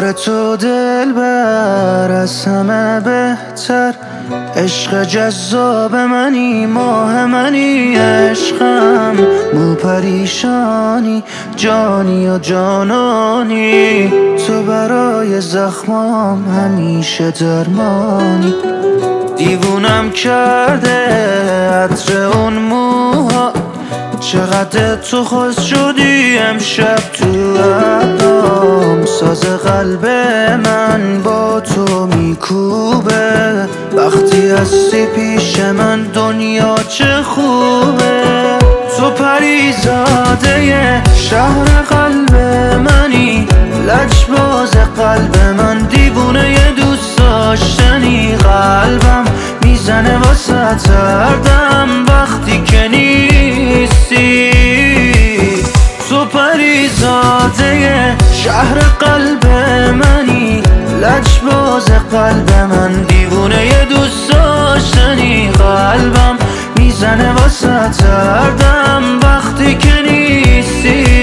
دور تو دلبر از همه بهتر، عشق جذاب منی، ماه منی، عشقم مو پریشانی، جانی و جانانی، تو برای زخمام همیشه درمانی. دیوونم کرده عطر اون موها، چقدر تو خوش شدی امشب تو عدام، ساز قلب من با تو میکوبه، وقتی هستی پیش من دنیا چه خوبه. تو پریزاده شهر قلب منی، لجباز قلب من، دیوونه ی دوست داشتنی، قلبم میزنه واسه تردم وقتی که نیستی. تو پریزاده شهر قلب منی، لجباز قلب من، دیوونه ی دوست داشتنی، قلبم میزنه واسه تردم وقتی که نیستی.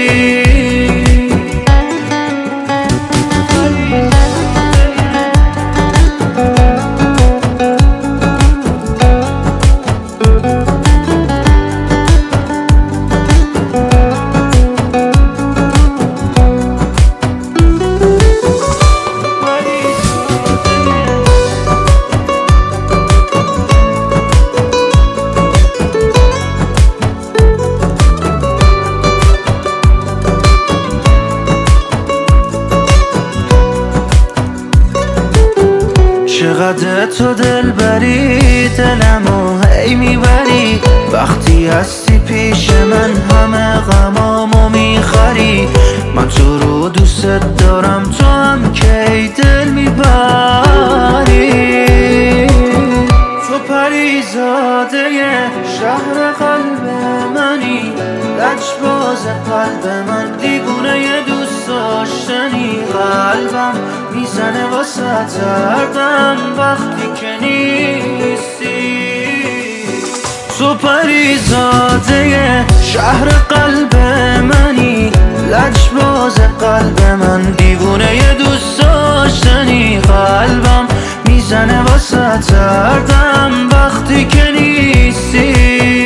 چقدر تو دل بری، دلمو هی میبری، وقتی هستی پیش من همه غمامو میخری. من تو رو دوست دارم، تو هم کی دل میبری. تو پریزاده شهر قلب منی، لجباز قلب من، دیوونه ی دوست داشتنی، قلبم میزنه واسه تردم وقتی که نیستی. تو پریزاده شهر قلب منی، لجباز قلب من، دیوونه ی دوست داشتنی، قلبم میزنه واسه تردم وقتی که نیستی.